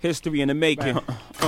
History in the making.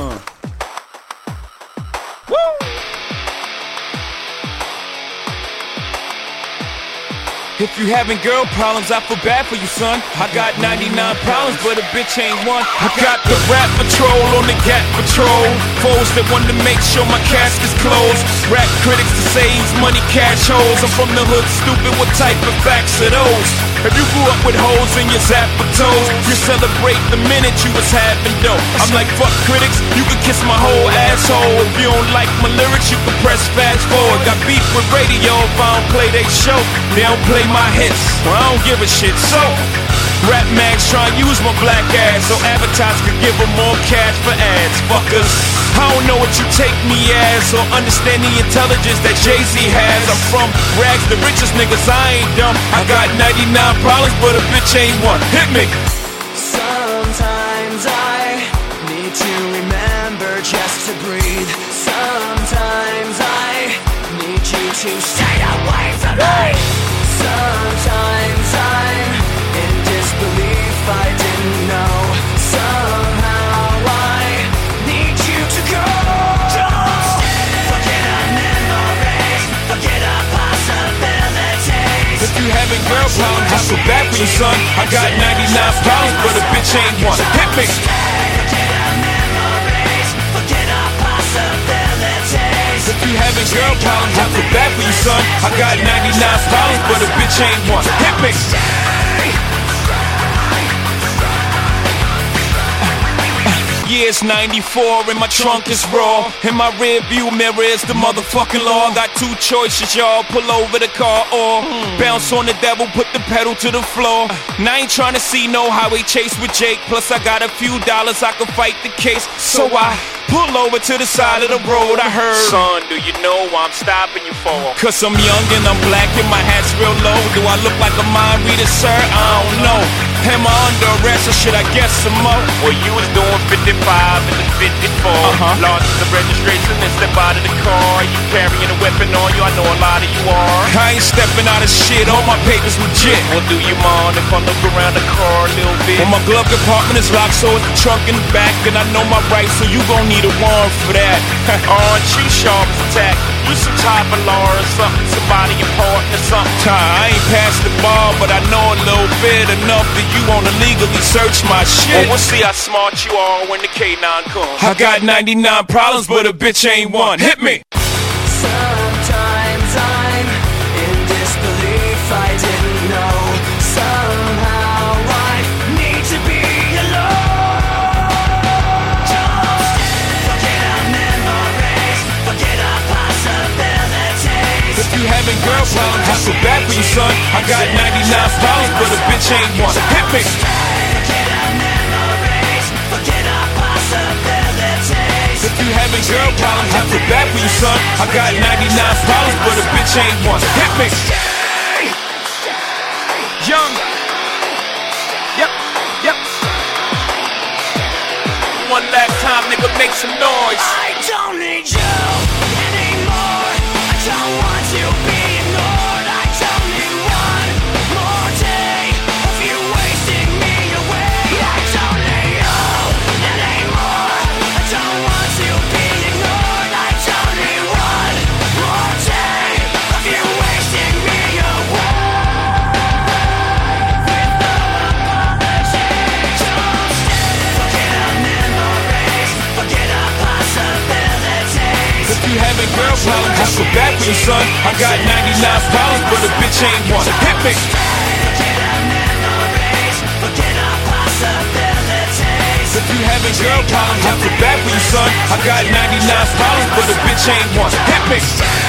If you having girl problems, I feel bad for you, son. I got 99 problems, but a bitch ain't one. I got the rap patrol on the Gap patrol. Foes that want to make sure my casket's closed. Rap critics to say he's money cash holes. I'm from the hood, stupid, what type of facts are those? If you grew up with holes in your zapper toes, you celebrate the minute you was having dough. I'm like, fuck critics, you can kiss my whole asshole. If you don't like my lyrics, you can press fast forward. Got beef with radio if I don't play they show. They don't play my hits, well I don't give a shit. So, rap mags try and use my black ass so advertisers could give them more cash for ads. Fuckers, I don't know what you take me as or understand the intelligence that Jay-Z has. I'm from rags, the richest niggas, I ain't dumb. I got 99 problems, but a bitch ain't one. Hit me. Sometimes I need to remember just to breathe. Sometimes I need you to stay away from me. Sometimes I'm in disbelief, I didn't know. Somehow I need you to go. Don't forget our memories, forget our possibilities. If you having girl problems, I feel bad for you, son. I got 99 problems, but a bitch ain't one. Hit me. Forget our memories, forget our possibilities. If you having girl problems, I feel bad for you, son. I got 99 problems, but a bitch ain't one. Hit me. Yeah, it's 94 and my trunk is raw. In my rear view mirror is the motherfucking law. Got two choices, y'all. Pull over the car or bounce on the devil, put the pedal to the floor. And I ain't trying to see no highway chase with Jake. Plus I got a few dollars, I can fight the case. So I pull over to the side of the road. I heard, son, do you know why I'm stopping you for? Cause I'm young and I'm black and my hat's real low. Do I look like a mind reader, sir? I don't know. Am I under arrest or should I guess some more? Well, you was doing 55 and the 54. Lost the registration and step out of the car. You carrying a weapon on you, I know a lot of you are. I ain't stepping out of shit, all my papers legit. Well, do you mind if I look around the car a little bit? Well, my glove compartment is locked, so it's the trunk in the back. And I know my rights, so you gon' need a warrant for that. Aren't you sharp as a tack? You some type of law or something, somebody important or something. I ain't past the bar, but I know a little bit enough that you wanna legally search my shit. Well, we'll see how smart you are when the K9 comes. I got 99 problems, but a bitch ain't one. Hit me. Sometimes I'm in disbelief, I didn't know. Somehow I need to be alone. Don't forget our memories, forget our possibilities. If you having girl problems, I feel bad for you, son. I got 99 problems, but a bitch ain't one. Hit me. Forget our memories, forget our possibilities. If you having girl problems, I feel bad for you, son. I got 99 problems, but a bitch ain't one. Hit me. Young. Yep. One last time, nigga, make some noise. I don't need you anymore. I don't want to be ignored. I don't need one more day of you wasting me away. I don't need you anymore. I don't want to be ignored. I don't need one more day of you wasting me away. With no apology, don't forget our memories, forget our possibilities. If you having girl problems, I feel bad for you, son. I got 99 problems, but a bitch ain't one. Hit me. Forget our memories, forget our possibilities. If you having girl problems, I feel bad for you, son. I got 99 problems, but a bitch ain't one. Hit me.